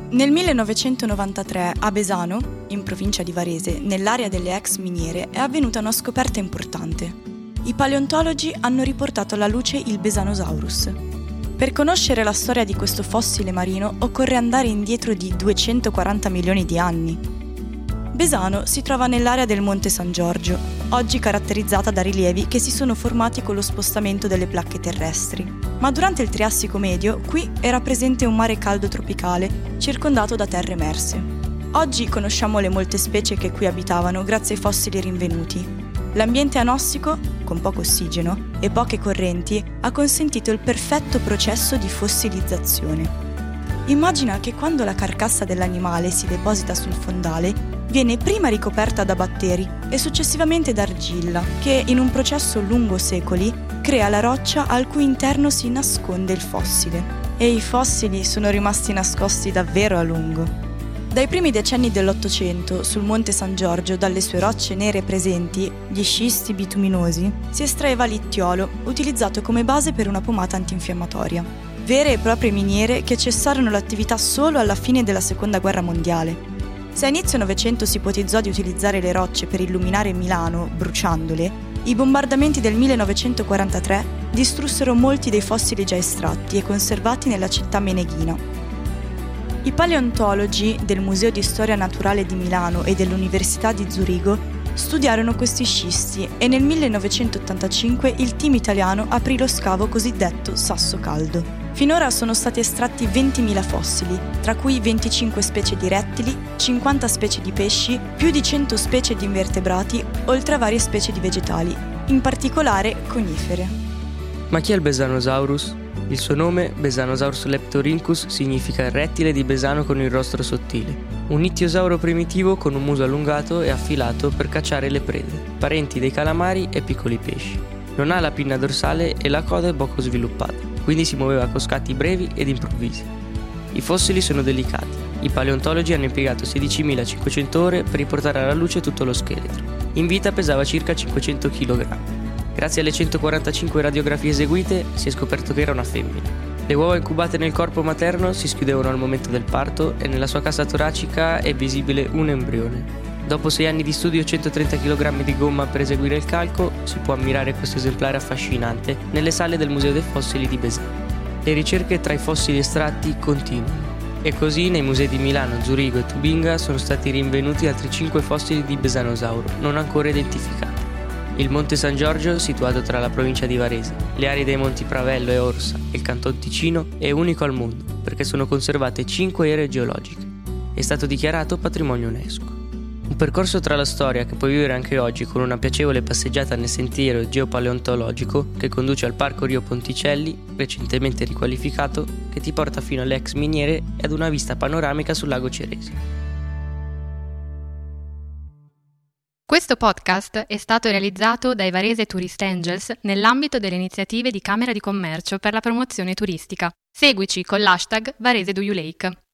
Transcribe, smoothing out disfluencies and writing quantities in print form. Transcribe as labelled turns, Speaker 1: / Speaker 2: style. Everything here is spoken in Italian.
Speaker 1: Nel 1993 a Besano, in provincia di Varese, nell'area delle ex miniere, è avvenuta una scoperta importante. I paleontologi hanno riportato alla luce il Besanosaurus. Per conoscere la storia di questo fossile marino occorre andare indietro di 240 milioni di anni. Besano si trova nell'area del Monte San Giorgio, oggi caratterizzata da rilievi che si sono formati con lo spostamento delle placche terrestri. Ma durante il Triassico medio, qui era presente un mare caldo tropicale, circondato da terre emerse. Oggi conosciamo le molte specie che qui abitavano grazie ai fossili rinvenuti. L'ambiente anossico, con poco ossigeno e poche correnti, ha consentito il perfetto processo di fossilizzazione. Immagina che quando la carcassa dell'animale si deposita sul fondale, viene prima ricoperta da batteri e successivamente da argilla, che in un processo lungo secoli crea la roccia al cui interno si nasconde il fossile. E i fossili sono rimasti nascosti davvero a lungo. Dai primi decenni dell'Ottocento, sul Monte San Giorgio, dalle sue rocce nere presenti, gli scisti bituminosi, si estraeva l'ittiolo, utilizzato come base per una pomata antinfiammatoria. Vere e proprie miniere che cessarono l'attività solo alla fine della Seconda Guerra Mondiale. Se a inizio Novecento si ipotizzò di utilizzare le rocce per illuminare Milano, bruciandole, i bombardamenti del 1943 distrussero molti dei fossili già estratti e conservati nella città meneghina. I paleontologi del Museo di Storia Naturale di Milano e dell'Università di Zurigo studiarono questi scisti e nel 1985 il team italiano aprì lo scavo cosiddetto Sasso Caldo. Finora sono stati estratti 20.000 fossili, tra cui 25 specie di rettili, 50 specie di pesci, più di 100 specie di invertebrati, oltre a varie specie di vegetali, in particolare conifere.
Speaker 2: Ma chi è il Besanosaurus? Il suo nome, Besanosaurus leptorhynchus, significa rettile di Besano con il rostro sottile. Un ittiosauro primitivo con un muso allungato e affilato per cacciare le prede, parenti dei calamari e piccoli pesci. Non ha la pinna dorsale e la coda è poco sviluppata, quindi si muoveva con scatti brevi ed improvvisi. I fossili sono delicati. I paleontologi hanno impiegato 16.500 ore per riportare alla luce tutto lo scheletro. In vita pesava circa 500 kg. Grazie alle 145 radiografie eseguite si è scoperto che era una femmina. Le uova incubate nel corpo materno si schiudevano al momento del parto e nella sua cassa toracica è visibile un embrione. Dopo 6 anni di studio e 130 kg di gomma per eseguire il calco, si può ammirare questo esemplare affascinante nelle sale del Museo dei Fossili di Besano. Le ricerche tra i fossili estratti continuano. E così nei musei di Milano, Zurigo e Tubinga sono stati rinvenuti altri 5 fossili di Besanosauro, non ancora identificati. Il Monte San Giorgio, situato tra la provincia di Varese, le aree dei Monti Pravello e Orsa e il Canton Ticino, è unico al mondo perché sono conservate 5 ere geologiche. È stato dichiarato patrimonio UNESCO. Un percorso tra la storia che puoi vivere anche oggi con una piacevole passeggiata nel sentiero geopaleontologico che conduce al Parco Rio Ponticelli, recentemente riqualificato, che ti porta fino alle ex miniere e ad una vista panoramica sul lago Ceresi.
Speaker 3: Questo podcast è stato realizzato dai Varese Tourist Angels nell'ambito delle iniziative di Camera di Commercio per la promozione turistica. Seguici con l'hashtag VareseDoYouLake.